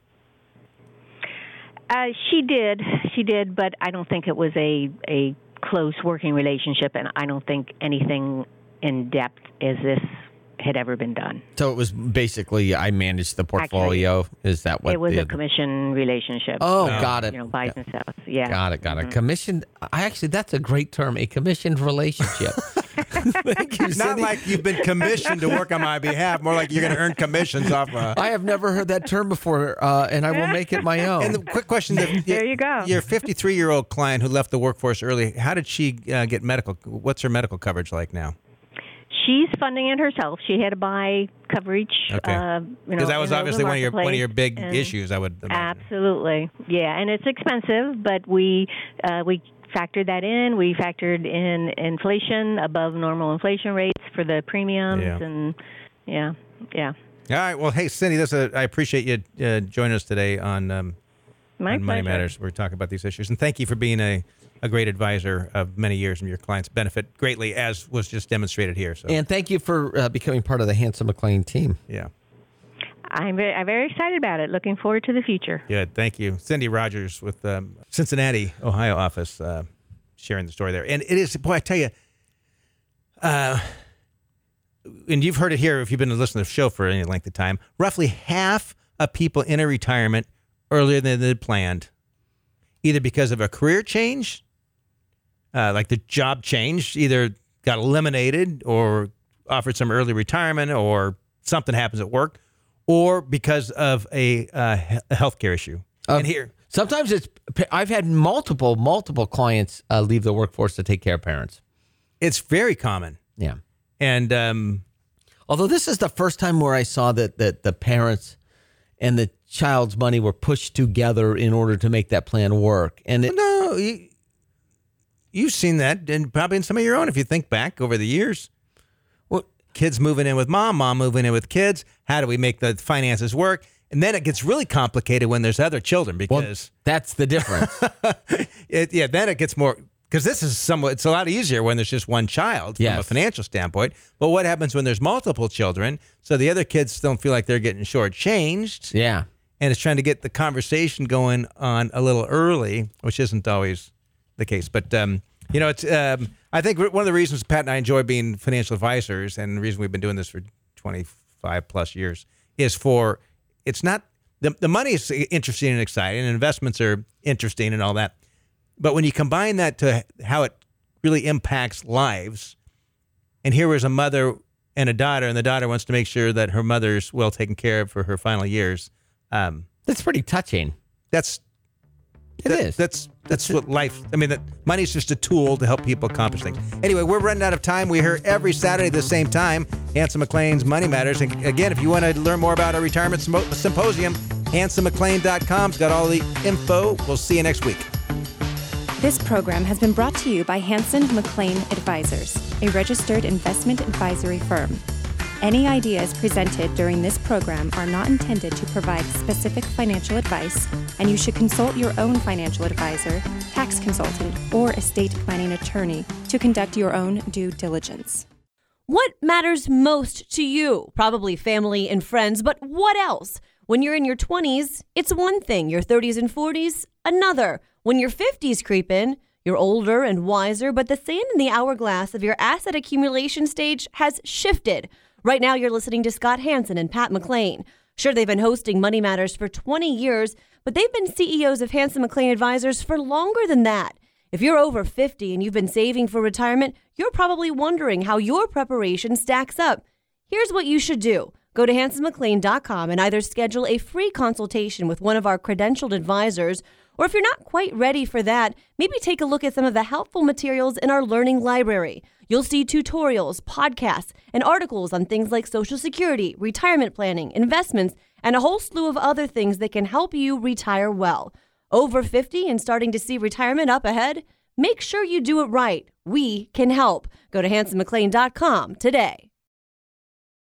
Uh, she did, she did, but I don't think it was a a close working relationship, and I don't think anything in depth as this had ever been done. So it was basically I managed the portfolio. Actually, is that what it was the, a commission relationship? Oh, uh, got it. You know, buys and sells. Yeah, got it, got it. Mm-hmm. Commissioned. I actually, that's a great term. A commissioned relationship. Thank you, Not Cindy. like you've been commissioned to work on my behalf. More like you're going to earn commissions off. Uh, I have never heard that term before, uh, and I will make it my own. and the quick question: the, There you go. Your fifty-three-year-old client who left the workforce early. How did she uh, get medical? What's her medical coverage like now? She's funding it herself. She had to buy coverage. Okay. Uh, Because you know, that was in the obviously one of your one of your big and issues. I would imagine. Absolutely, yeah, and it's expensive, but we uh, we factored that in. We factored in inflation above normal inflation rates for the premiums, Yeah. and yeah, yeah. All right. Well, hey, Cindy, this uh, I appreciate you uh, joining us today on, um, My on Money pleasure. Matters. We're talking about these issues, and thank you for being a, a great advisor of many years, and your clients benefit greatly, as was just demonstrated here. So, and thank you for uh, becoming part of the Hanson McLean team. yeah. I'm very, I'm very excited about it. Looking forward to the future. Good. Thank you. Cindy Rogers with um, Cincinnati, Ohio office, uh, sharing the story there. And it is, boy, I tell you, uh, and you've heard it here if you've been listening to the show for any length of time, roughly half of people enter retirement earlier than they planned, either because of a career change, uh, like the job change, either got eliminated or offered some early retirement or something happens at work, or because of a, uh, a healthcare issue. Um, and here, sometimes it's, I've had multiple, multiple clients uh, leave the workforce to take care of parents. it's very common. Yeah. And um, although this is the first time where I saw that, that the parents and the child's money were pushed together in order to make that plan work. And it, no, you, you've seen that, and probably in some of your own, if you think back over the years. Well, kids moving in with mom, mom moving in with kids. How do we make the finances work? And then it gets really complicated when there's other children because well, that's the difference. it, yeah, then it gets more, because this is somewhat, it's a lot easier when there's just one child yes. from a financial standpoint. But what happens when there's multiple children? So the other kids don't feel like they're getting shortchanged. Yeah. And it's trying to get the conversation going on a little early, which isn't always the case. But, um, you know, it's um, I think one of the reasons Pat and I enjoy being financial advisors, and the reason we've been doing this for twenty-five plus years, is for, it's not, the, the money is interesting and exciting, and investments are interesting and all that. But when you combine that to how it really impacts lives, and here was a mother and a daughter, and the daughter wants to make sure that her mother's well taken care of for her final years. Um, that's pretty touching. That's it that, is. That's that's what life. I mean, that money's just a tool to help people accomplish things. Anyway, we're running out of time. We're here every Saturday at the same time. Hanson McClain's Money Matters. And again, if you want to learn more about our retirement symposium, Hanson McClain dot com's got all the info. We'll see you next week. This program has been brought to you by Hanson McClain Advisors, a registered investment advisory firm. Any ideas presented during this program are not intended to provide specific financial advice, and you should consult your own financial advisor, tax consultant, or estate planning attorney to conduct your own due diligence. What matters most to you? Probably family and friends, but what else? When you're in your twenties, it's one thing. Your thirties and forties, another. When your fifties creep in, you're older and wiser, but the sand in the hourglass of your asset accumulation stage has shifted. Right now, you're listening to Scott Hanson and Pat McClain. Sure, they've been hosting Money Matters for twenty years, but they've been C E Os of Hanson McClain Advisors for longer than that. If you're over fifty and you've been saving for retirement, you're probably wondering how your preparation stacks up. Here's what you should do. Go to Hanson McClain dot com and either schedule a free consultation with one of our credentialed advisors, or if you're not quite ready for that, maybe take a look at some of the helpful materials in our learning library. You'll see tutorials, podcasts, and articles on things like Social Security, retirement planning, investments, and a whole slew of other things that can help you retire well. Over fifty and starting to see retirement up ahead? Make sure you do it right. We can help. Go to Hanson McClain dot com today.